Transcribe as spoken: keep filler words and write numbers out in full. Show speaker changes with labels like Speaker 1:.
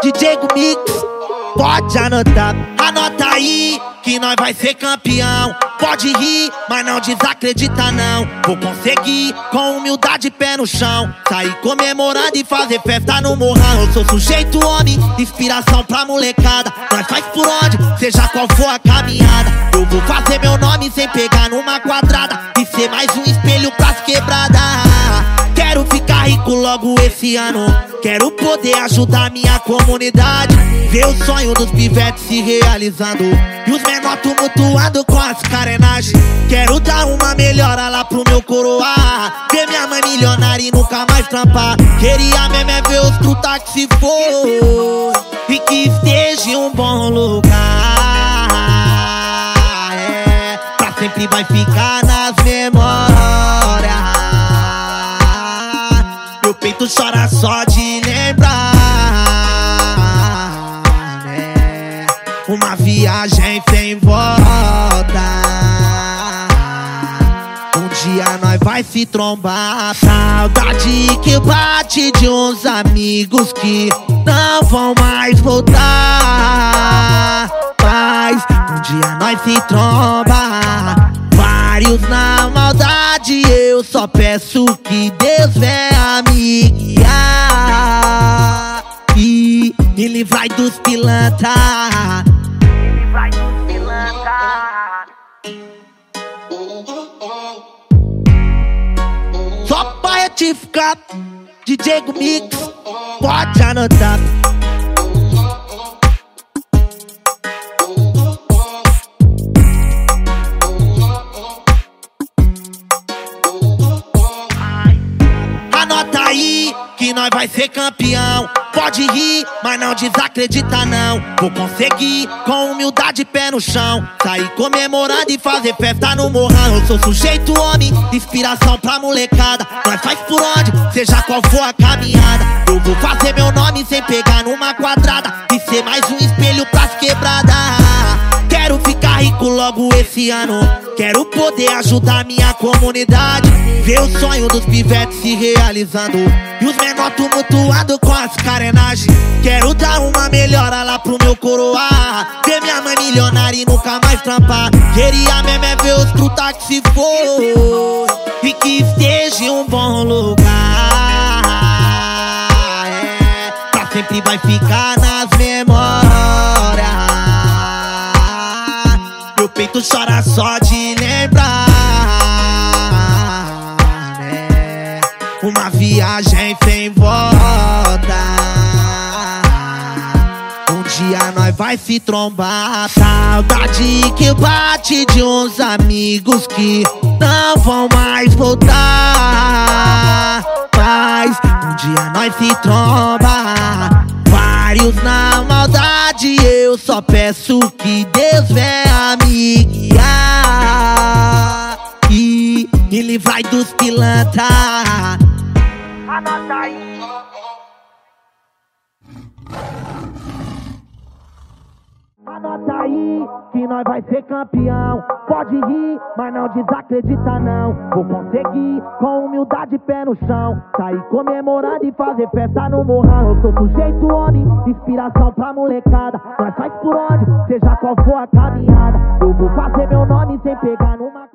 Speaker 1: D J Mix, pode anotar, anota aí que nós vai ser campeão. Pode rir, mas não desacredita não. Vou conseguir, com humildade, pé no chão, sair comemorando e fazer festa no morrão. Eu sou sujeito homem, inspiração pra molecada. Nós faz por onde, seja qual for a caminhada. Eu vou fazer meu nome sem pegar numa quadrada e ser mais um espelho pras quebradas. Quero ficar rico logo esse ano, quero poder ajudar minha comunidade, ver o sonho dos pivetes se realizando e os menor tumultuando com as carenagens. Quero dar uma melhora lá pro meu coroar, ver minha mãe milionária e nunca mais trampar. Queria mesmo é ver os truta que se for e que esteja em um bom lugar, é, pra sempre vai ficar nas memórias. Meu peito chora só de lembrar, né? Uma viagem sem volta. Um dia nós vai se trombar. Saudade que bate de uns amigos que não vão mais voltar. Mas um dia nós se tromba, vários na maldade. Eu só peço que Deus venha me guiar e me livrar dos pilantra, me livrar dos pilantra. Só pra retificar, D J Mix, pode anotar. Anota aí que nós vai ser campeão. Pode rir, mas não desacredita não. Vou conseguir, com humildade, pé no chão, sair comemorando e fazer festa no morrão. Eu sou sujeito homem, inspiração pra molecada. Nós faz por onde, seja qual for a caminhada. Eu vou fazer meu nome sem pegar numa quadrada e ser mais um espelho pras quebradas. Quero ficar rico logo esse ano, quero poder ajudar minha comunidade, ver o sonho dos pivetes se realizando e os menor tumultuando com as carenagens. Quero dar uma melhora lá pro meu coroar, ver minha mãe milionária e nunca mais trampar. Queria mesmo é ver os truta que se for e que esteja em um bom lugar, é, pra sempre vai ficar nas memórias. Meu peito chora só de lembrar, né? Uma viagem sem volta. Um dia nós vai se trombar. Saudade que bate de uns amigos que não vão mais voltar. Mas um dia nós se tromba, vários na maldade. Eu só peço que Deus venha me guiar e me livrar dos pilantra. Anota aí. Anota aí que nós vai ser campeão. Pode rir, mas não desacredita não. Vou conseguir, com humildade, pé no chão, sair comemorando e fazer festa no morrão. Eu sou sujeito homem, inspiração pra molecada. Nós faz por onde, seja qual for a caminhada. Eu vou fazer meu nome sem pegar numa